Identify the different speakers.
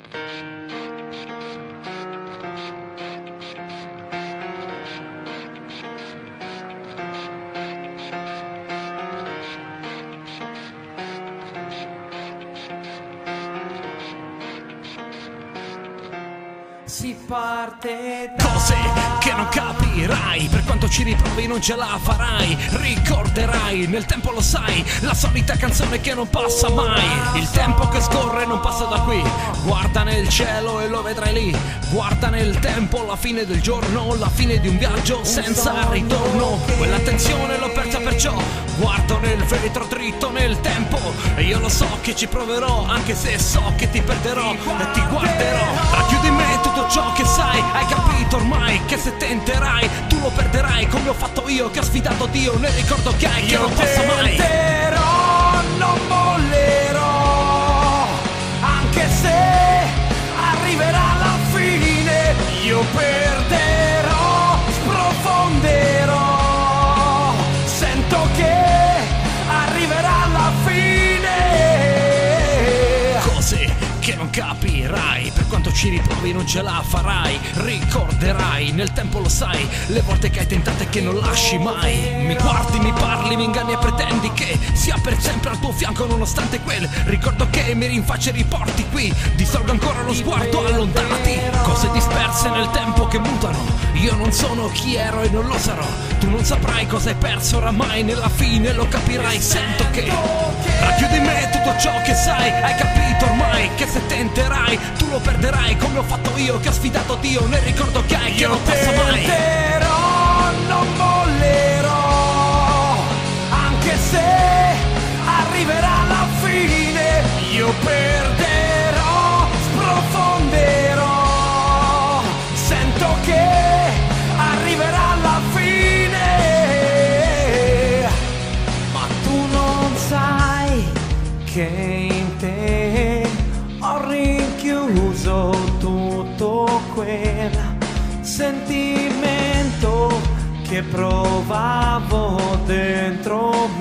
Speaker 1: Si parte da
Speaker 2: cose che non capirai, per quanto ci riprovi non ce la farai. Ricorderai, nel tempo lo sai, la solita canzone che non passa mai. Il tempo che scorre non passa da qui. Guarda nel cielo e lo vedrai lì. Guarda nel tempo la fine del giorno, la fine di un viaggio senza ritorno. Quella tensione l'ho persa perciò guardo nel vetro dritto nel tempo. E io lo so che ci proverò, anche se so che ti perderò e ti guarderò. Racchiudi in me tutto ciò che sai, hai capito ormai che se tenterai tu lo perderai, come ho fatto io che ho sfidato Dio nel ricordo che hai, che non passa mai.
Speaker 1: Io tenterò, non mollerò, anche se arriverà la fine. Io perderò, sprofonderò, sento che arriverà la fine.
Speaker 2: Cose che non capirai, per quanto ci riprovi non ce la farai. Ricorderai, nel tempo lo sai, le volte che hai tentato e che non lasci mai. Mi guardi, mi parli, mi inganni e pretendi che sia per sempre al tuo fianco nonostante quel ricordo che mi rinfaccia e riporti qui. Distolgo ancora lo sguardo, allontanati, cose disperse nel tempo che mutano. Io non sono chi ero e non lo sarò. Tu non saprai cosa hai perso oramai, nella fine lo capirai. Sento che racchiudi in me tutto ciò che sai, hai capito ormai che se tenterai tu lo perderai, come ho fatto io che ho sfidato Dio nel ricordo che hai, che non passa mai.
Speaker 1: Io tenterò, non mollerò, anche se arriverà la fine. Io perderò, sprofonderò, sento che arriverà la fine. Ma tu non sai che in te ho rinchiuso tutto quel sentimento che provavo dentro